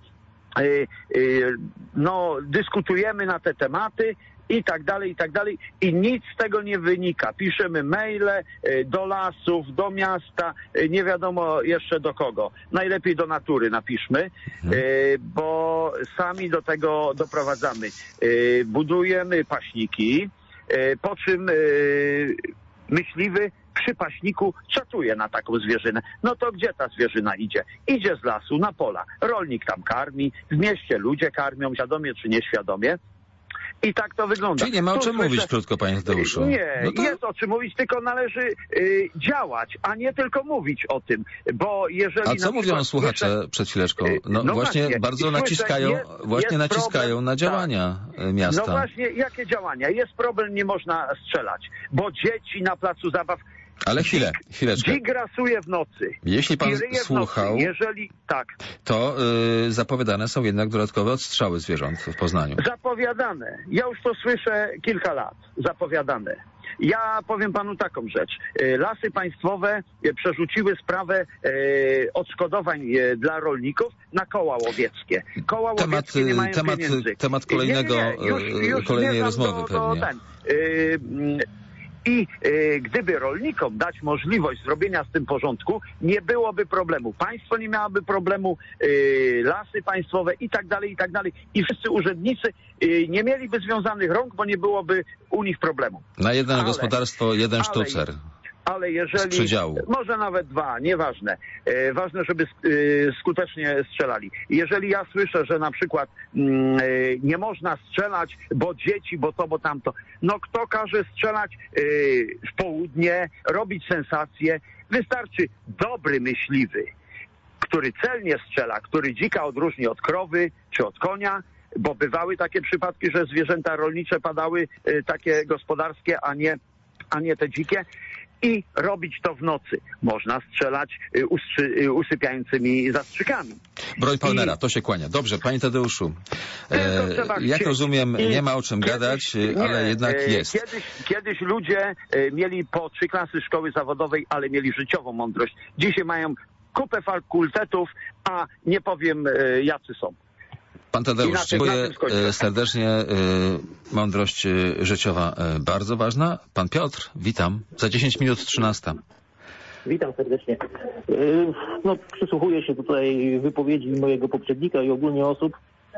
no, dyskutujemy na te tematy, i tak dalej, i tak dalej. I nic z tego nie wynika. Piszemy maile do lasów, do miasta, nie wiadomo jeszcze do kogo. Najlepiej do natury napiszmy, hmm. bo sami do tego doprowadzamy. Budujemy paśniki, po czym myśliwy przy paśniku czatuje na taką zwierzynę. No to gdzie ta zwierzyna idzie? Idzie z lasu na pola. Rolnik tam karmi, w mieście ludzie karmią, świadomie czy nieświadomie. I tak to wygląda. Czyli nie ma o czym mówić, krótko, panie Tadeuszu. Nie, no to... jest o czym mówić, tylko należy y, działać, a nie tylko mówić o tym, bo jeżeli... A co mówią słuchacze słyszę, przed chwileczką? No, no właśnie, właśnie bardzo słyszę, naciskają, jest, właśnie jest naciskają problem, na działania tak. miasta. No właśnie, jakie działania? Jest problem, nie można strzelać, bo dzieci na placu zabaw... Ale chwilę, chwileczkę. Dzik grasuje w nocy. Jeśli pan słuchał, nocy, jeżeli tak, to yy, zapowiadane są jednak dodatkowe odstrzały zwierząt w Poznaniu. Zapowiadane. Ja już to słyszę kilka lat. Zapowiadane. Ja powiem panu taką rzecz. Lasy Państwowe przerzuciły sprawę odszkodowań dla rolników na koła łowieckie. Koła temat, łowieckie nie mają temat, pieniędzy. Temat kolejnego, nie, nie, już, już kolejnej rozmowy do, pewnie. Do ten, yy, I y, gdyby rolnikom dać możliwość zrobienia z tym porządku, nie byłoby problemu. Państwo nie miałoby problemu, y, lasy państwowe i tak dalej, i tak dalej. I wszyscy urzędnicy y, nie mieliby związanych rąk, bo nie byłoby u nich problemu. Na jedno ale, gospodarstwo jeden ale, sztucer. Ale jeżeli, może nawet dwa, nieważne. E, ważne, żeby sk e, skutecznie strzelali. Jeżeli ja słyszę, że na przykład mm, e, nie można strzelać, bo dzieci, bo to, bo tamto. No kto każe strzelać e, w południe, robić sensację? Wystarczy dobry myśliwy, który celnie strzela, który dzika odróżni od krowy czy od konia, bo bywały takie przypadki, że zwierzęta rolnicze padały e, takie gospodarskie, a nie, a nie te dzikie. i robić to w nocy. Można strzelać y, ustrzy, y, usypiającymi zastrzykami. Broń Palmera, to się kłania. Dobrze, panie Tadeuszu, e, jak chcieć. rozumiem, nie ma o czym Kiedyś, gadać, nie, ale jednak jest. Kiedyś, kiedyś ludzie e, mieli po trzy klasy szkoły zawodowej, ale mieli życiową mądrość. Dzisiaj mają kupę fakultetów, a nie powiem e, jacy są. Pan Tadeusz, dziękuję serdecznie. Mądrość życiowa bardzo ważna. Pan Piotr, witam. Za dziesięć minut trzynasta. Witam serdecznie. No, przysłuchuję się tutaj wypowiedzi mojego poprzednika i ogólnie osób.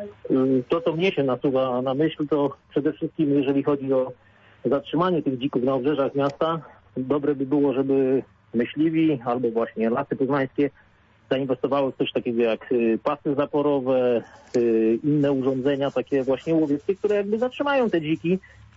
To, co mnie się nasuwa na myśl, to przede wszystkim, jeżeli chodzi o zatrzymanie tych dzików na obrzeżach miasta, dobre by było, żeby myśliwi albo właśnie Lasy Poznańskie zainwestowały w coś takiego jak pasy zaporowe, inne urządzenia takie właśnie łowieckie, które jakby zatrzymają te dziki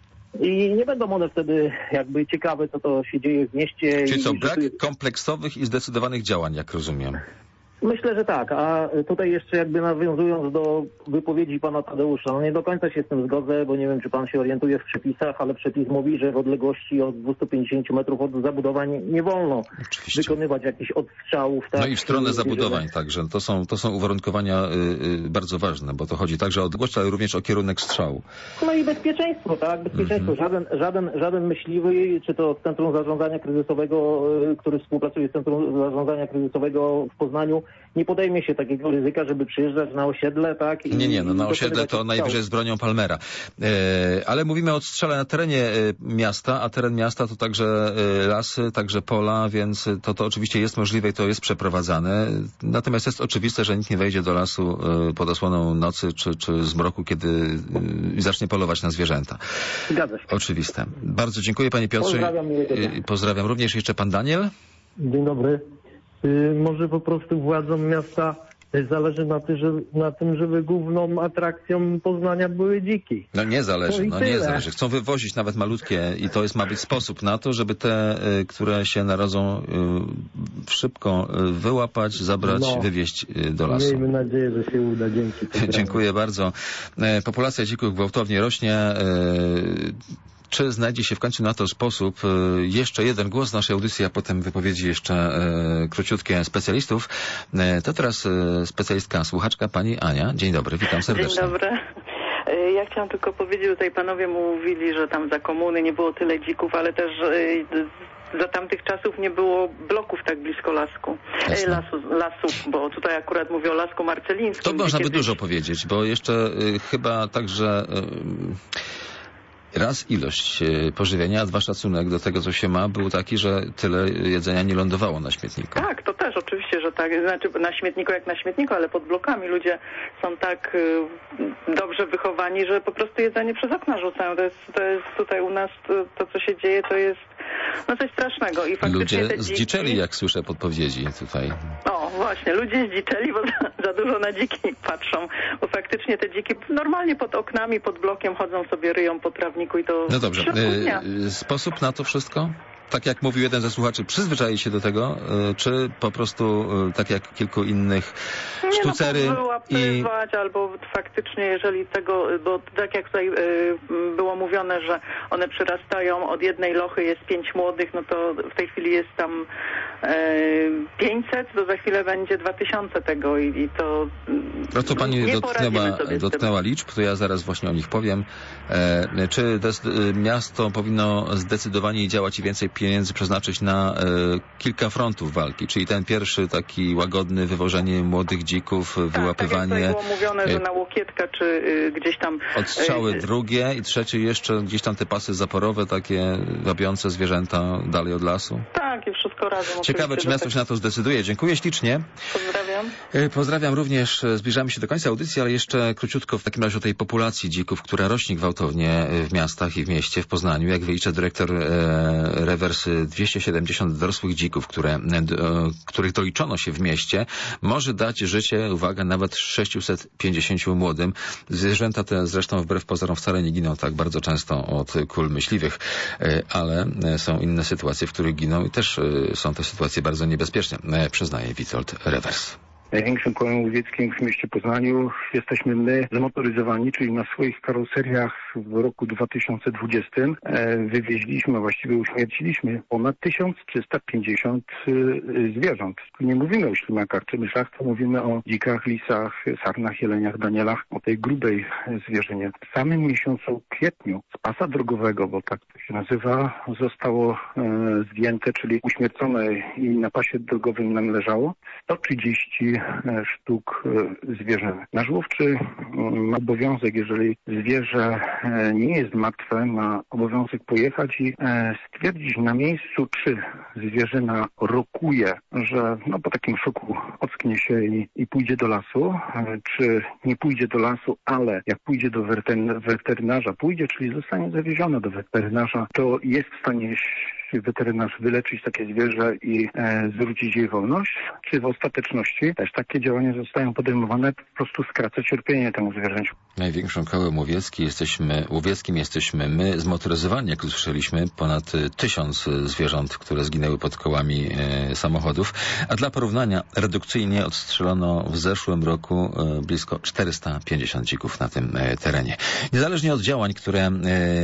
i nie będą one wtedy jakby ciekawe, co to się dzieje w mieście. Czyli co, i brak kompleksowych i zdecydowanych działań, jak rozumiem. Myślę, że tak, a tutaj jeszcze jakby nawiązując do wypowiedzi pana Tadeusza, no nie do końca się z tym zgodzę, bo nie wiem, czy pan się orientuje w przepisach, ale przepis mówi, że w odległości od dwieście pięćdziesiąt metrów od zabudowań nie wolno Oczywiście wykonywać jakichś odstrzałów. Tak? No i w stronę Czyli, zabudowań że... także. To są, to są uwarunkowania y, y, bardzo ważne, bo to chodzi także o odległość, ale również o kierunek strzału. No i bezpieczeństwo, tak? Bezpieczeństwo. Mm-hmm. Żaden, żaden, żaden myśliwy, czy to z Centrum Zarządzania Kryzysowego, y, który współpracuje z Centrum Zarządzania Kryzysowego w Poznaniu, nie podejmie się takiego ryzyka, żeby przyjeżdżać na osiedle, tak? I, nie, nie, no na osiedle to najwyżej z bronią Palmera. E, ale mówimy o odstrzale na terenie miasta, a teren miasta to także lasy, także pola, więc to, to oczywiście jest możliwe i to jest przeprowadzane. Natomiast jest oczywiste, że nikt nie wejdzie do lasu pod osłoną nocy czy, czy zmroku, kiedy zacznie polować na zwierzęta. Zgadza się. Oczywiste. Bardzo dziękuję, panie Piotrze. Pozdrawiam. Pozdrawiam również jeszcze pan Daniel. Dzień dobry. Może po prostu władzom miasta zależy na, ty, że, na tym, żeby główną atrakcją Poznania były dziki. No nie zależy, no, no nie zależy. Chcą wywozić nawet malutkie i to jest ma być sposób na to, żeby te, które się narodzą, szybko wyłapać, zabrać, no, wywieźć do lasu. Miejmy nadzieję, że się uda. Dzięki. Dziękuję bardzo. Populacja dzików gwałtownie rośnie. Czy znajdzie się w końcu na to sposób? Jeszcze jeden głos w naszej audycji, a potem wypowiedzi jeszcze e, króciutkie specjalistów. E, to teraz e, specjalistka, słuchaczka, pani Ania. Dzień dobry, witam serdecznie. Dzień dobry. Ja chciałam tylko powiedzieć, tutaj panowie mówili, że tam za komuny nie było tyle dzików, ale też e, za tamtych czasów nie było bloków tak blisko lasku, e, lasu, lasów, bo tutaj akurat mówię o Lasku Marcelińskim. To można by kiedyś... dużo powiedzieć, bo jeszcze e, chyba także... E, Raz ilość pożywienia, a dwa szacunek do tego, co się ma, był taki, że tyle jedzenia nie lądowało na śmietniku. Tak, to też oczywiście, że tak. Znaczy na śmietniku jak na śmietniku, ale pod blokami ludzie są tak y, dobrze wychowani, że po prostu jedzenie przez okna rzucają. To jest, to jest tutaj u nas, to, to co się dzieje, to jest no coś strasznego. I faktycznie ludzie te dziki... zdziczeli, jak słyszę podpowiedzi tutaj. O, właśnie, ludzie zdziczeli, bo za, za dużo na dziki patrzą. Bo faktycznie te dziki normalnie pod oknami, pod blokiem chodzą sobie, ryją po trawniku i to... No dobrze. Y, sposób na to wszystko? Tak jak mówił jeden ze słuchaczy, przyzwyczaić się do tego, y, czy po prostu, y, tak jak kilku innych, sztucery nie, no, wyłapywać, i... albo faktycznie, jeżeli tego, bo tak jak tutaj y, było mówione, że one przyrastają, od jednej lochy jest pięć młodych, no to w tej chwili jest tam y, pięćset, to za chwilę będzie dwa tysiące tego i, i to... No to pani dotknęła, dotknęła liczb, to ja zaraz właśnie o nich powiem. E, czy des, miasto powinno zdecydowanie działać i więcej pieniędzy przeznaczyć na e, kilka frontów walki, czyli ten pierwszy taki łagodny, wywożenie młodych dzików, tak, wyłapywanie... Tak jak było mówione, że na Łokietka, czy y, gdzieś tam... Odstrzały y, drugie i trzecie jeszcze gdzieś tam te pasy zaporowe, takie wabiące zwierzęta dalej od lasu. Tak, i wszystko razem. Ciekawe, czy miasto tak... się na to zdecyduje. Dziękuję ślicznie. Pozdrawiam. Pozdrawiam również. Zbliżamy się do końca audycji, ale jeszcze króciutko w takim razie o tej populacji dzików, która rośnie gwałtownie w miastach i w mieście, w Poznaniu. Jak wylicza dyrektor e, Rewers, dwieście siedemdziesiąt dorosłych dzików, które, d, e, których doliczono się w mieście, może dać życie, uwaga, nawet sześciuset pięćdziesięciu młodym. Zwierzęta te zresztą wbrew pozorom wcale nie giną tak bardzo często od kul myśliwych, e, ale są inne sytuacje, w których giną i też e, są to sytuacje bardzo niebezpieczne, e, przyznaje Witold Rewers. największym kołem łowieckim w mieście Poznaniu jesteśmy my zmotoryzowani, czyli na swoich karoseriach w roku dwa tysiące dwudziestym wywieźliśmy, a właściwie uśmierciliśmy ponad tysiąc trzysta pięćdziesiąt zwierząt. Tu nie mówimy o ślimakach czy myszach, to mówimy o dzikach, lisach, sarnach, jeleniach, danielach, o tej grubej zwierzynie. W samym miesiącu kwietniu z pasa drogowego, bo tak to się nazywa, zostało e, zdjęte, czyli uśmiercone i na pasie drogowym nam leżało sto trzydzieści sztuk e, zwierząt. Nasz łowczy ma obowiązek, jeżeli zwierzę e, nie jest martwe, ma obowiązek pojechać i e, stwierdzić na miejscu, czy zwierzyna rokuje, że no, po takim szoku ocknie się i, i pójdzie do lasu, e, czy nie pójdzie do lasu, ale jak pójdzie do weterynarza, pójdzie, czyli zostanie zawieziona do weterynarza, to jest w stanie weterynarz wyleczyć takie zwierzę i e, zwrócić jej wolność, czy w ostateczności też takie działania zostają podejmowane, po prostu skraca cierpienie temu zwierzęciu. Największym kołem łowieckim jesteśmy, łowieckim jesteśmy my, zmotoryzowani, jak usłyszeliśmy, ponad tysiąc zwierząt, które zginęły pod kołami e, samochodów, a dla porównania redukcyjnie odstrzelono w zeszłym roku e, blisko czterysta pięćdziesiąt dzików na tym e, terenie. Niezależnie od działań, które e,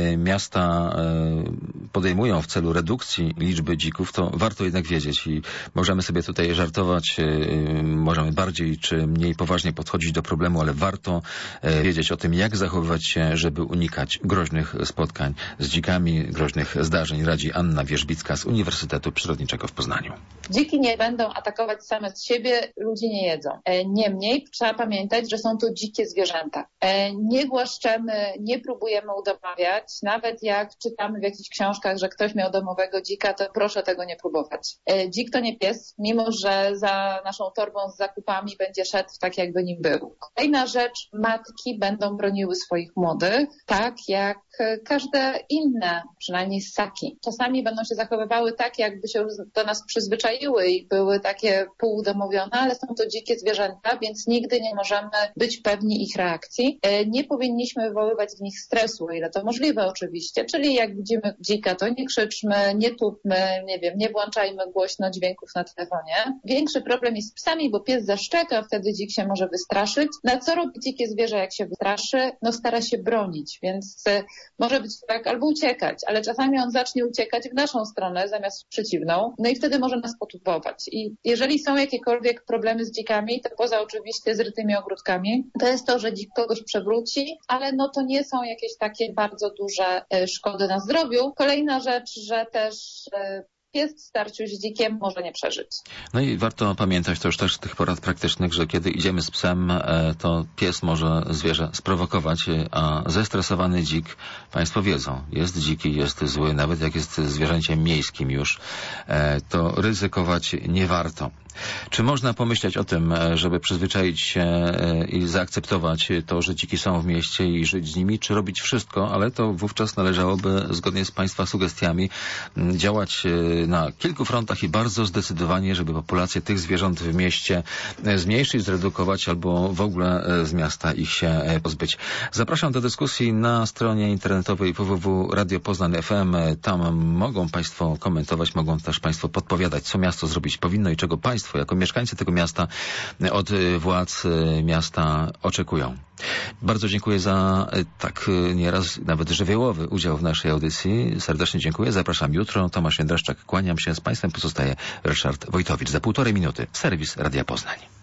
miasta e, podejmują w celu redukcji liczby dzików, to warto jednak wiedzieć i możemy sobie tutaj żartować, yy, możemy bardziej czy mniej poważnie podchodzić do problemu, ale warto yy, wiedzieć o tym, jak zachowywać się, żeby unikać groźnych spotkań z dzikami, groźnych zdarzeń. Radzi Anna Wierzbicka z Uniwersytetu Przyrodniczego w Poznaniu. Dziki nie będą atakować same z siebie, ludzi nie jedzą. Niemniej trzeba pamiętać, że są to dzikie zwierzęta. Nie głaszczemy, nie próbujemy udomawiać, nawet jak czytamy w jakichś książkach, że ktoś miał domowego dzika, to proszę tego nie próbować. Dzik to nie pies, mimo że za naszą torbą z zakupami będzie szedł tak, jakby nim był. Kolejna rzecz, matki będą broniły swoich młodych, tak jak każde inne, przynajmniej ssaki. Czasami będą się zachowywały tak, jakby się do nas przyzwyczaiły i były takie półudomowione, ale są to dzikie zwierzęta, więc nigdy nie możemy być pewni ich reakcji. Nie powinniśmy wywoływać w nich stresu, o ile to możliwe oczywiście, czyli jak widzimy dzika, to nie krzyczmy, nie tupmy, nie wiem, nie włączajmy głośno dźwięków na telefonie. Większy problem jest z psami, bo pies zaszczeka, wtedy dzik się może wystraszyć. Na co robi dzikie zwierzę, jak się wystraszy? No stara się bronić, więc może być tak albo uciekać, ale czasami on zacznie uciekać w naszą stronę zamiast w przeciwną, no i wtedy może nas potupować. I jeżeli są jakiekolwiek problemy z dzikami, to poza oczywiście zrytymi ogródkami, to jest to, że dzik kogoś przewróci, ale no to nie są jakieś takie bardzo duże szkody na zdrowiu. Kolejna rzecz, że też pies w starciu z dzikiem może nie przeżyć. No i warto pamiętać, to już też z tych porad praktycznych, że kiedy idziemy z psem, to pies może zwierzę sprowokować, a zestresowany dzik, państwo wiedzą, jest dziki, jest zły, nawet jak jest zwierzęciem miejskim już, to ryzykować nie warto. Czy można pomyśleć o tym, żeby przyzwyczaić się i zaakceptować to, że dziki są w mieście i żyć z nimi, czy robić wszystko, ale to wówczas należałoby, zgodnie z Państwa sugestiami, działać na kilku frontach i bardzo zdecydowanie, żeby populację tych zwierząt w mieście zmniejszyć, zredukować albo w ogóle z miasta ich się pozbyć. Zapraszam do dyskusji na stronie internetowej w w w kropka radio poznań kropka f m. Tam mogą Państwo komentować, mogą też Państwo podpowiadać, co miasto zrobić powinno i czego Państwo jako mieszkańcy tego miasta od władz miasta oczekują. Bardzo dziękuję za tak nieraz nawet żywiołowy udział w naszej audycji. Serdecznie dziękuję. Zapraszam jutro. Tomasz Jędraszczak. Kłaniam się. Z Państwem pozostaje Ryszard Wojtowicz. Za półtorej minuty serwis Radia Poznań.